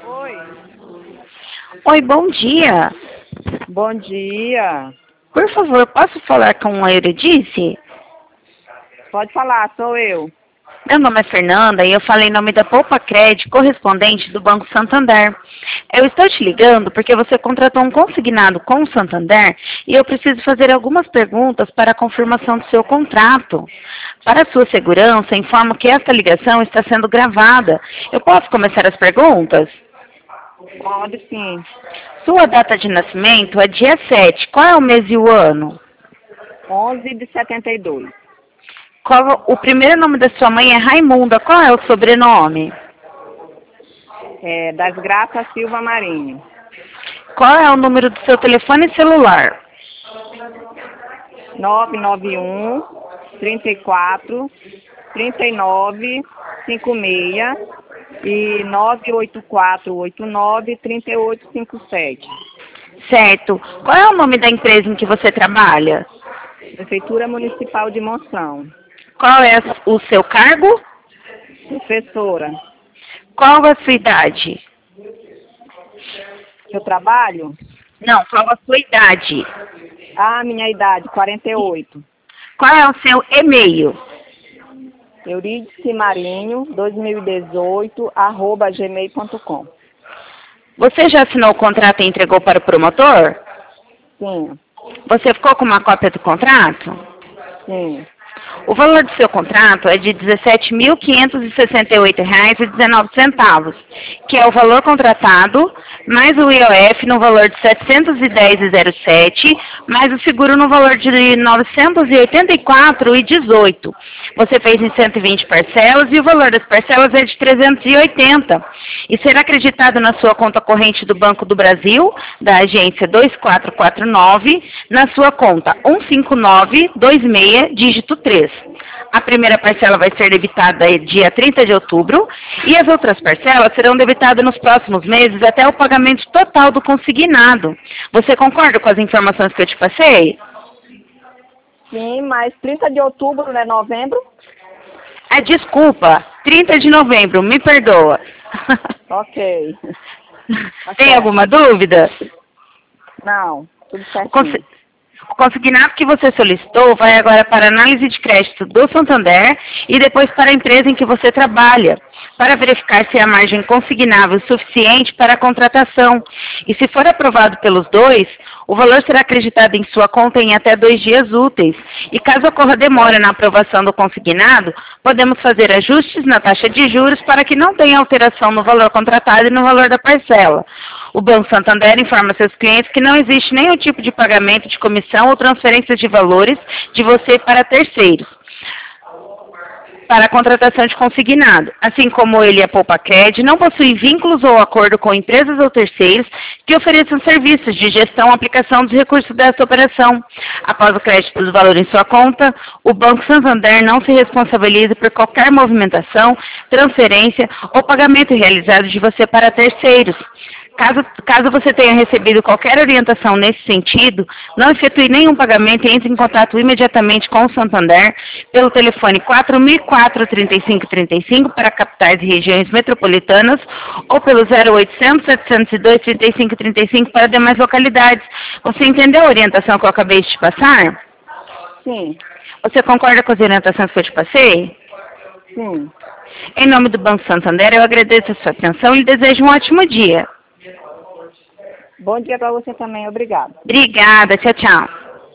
Oi, Oi, bom dia. bom dia. Por favor, posso falar com a Euridice? Pode falar, sou eu. Meu nome é Fernanda e eu falei em nome da Poupa Cred, correspondente do Banco Santander. Eu estou te ligando porque você contratou um consignado com o Santander e eu preciso fazer algumas perguntas para a confirmação do seu contrato. Para sua segurança, informo que esta ligação está sendo gravada. Eu posso começar as perguntas? Pode sim. Sua data de nascimento é dia 7. Qual é o mês e o ano? 11 de 72. O primeiro nome da sua mãe é Raimunda. Qual é o sobrenome? Das Graças Silva Marinho. Qual é o número do seu telefone celular? 991 34 39 56 e 98489 3857. Certo. Qual é o nome da empresa em que você trabalha? Prefeitura Municipal de Monção. Qual é o seu cargo? Professora, Qual a sua idade? eu trabalho? Não, qual a sua idade? Minha idade, 48. Qual é o seu e-mail? Euridice Marinho, 2018, @gmail.com. Você já assinou o contrato e entregou para o promotor? Sim, Você ficou com uma cópia do contrato? sim. O valor do seu contrato é de R$ 17.568,19, que é o valor contratado, mais o IOF no valor de R$ 710,07, mais o seguro no valor de R$ 984,18. Você fez em 120 parcelas e o valor das parcelas é de R$ 380 e será acreditado na sua conta corrente do Banco do Brasil, da agência 2449, na sua conta 15926, dígito 3. A primeira parcela vai ser debitada dia 30 de outubro e as outras parcelas serão debitadas nos próximos meses até o pagamento total do consignado. Você concorda com as informações que eu te passei? Sim, mas 30 de outubro, não é novembro? Desculpa, 30 de novembro, me perdoa. Ok. Tem alguma dúvida? Não, tudo certinho. O consignado que você solicitou vai agora para a análise de crédito do Santander e depois para a empresa em que você trabalha, para verificar se a margem consignável é suficiente para a contratação. E se for aprovado pelos dois, o valor será acreditado em sua conta em até 2 dias úteis. E caso ocorra demora na aprovação do consignado, podemos fazer ajustes na taxa de juros para que não tenha alteração no valor contratado e no valor da parcela. O Banco Santander informa seus clientes que não existe nenhum tipo de pagamento de comissão ou transferência de valores de você para terceiros, para a contratação de consignado. Assim como ele e a Poupa Cred não possuem vínculos ou acordo com empresas ou terceiros que ofereçam serviços de gestão ou aplicação dos recursos dessa operação. Após o crédito do valor em sua conta, o Banco Santander não se responsabiliza por qualquer movimentação, transferência ou pagamento realizado de você para terceiros. Caso você tenha recebido qualquer orientação nesse sentido, não efetue nenhum pagamento e entre em contato imediatamente com o Santander pelo telefone 4004-3535 para capitais e regiões metropolitanas ou pelo 0800-702-3535 para demais localidades. Você entendeu a orientação que eu acabei de te passar? Sim, Você concorda com as orientações que eu te passei? sim. Em nome do Banco Santander, eu agradeço a sua atenção e lhe desejo um ótimo dia. Bom dia para você também, obrigada. Obrigada, tchau, tchau.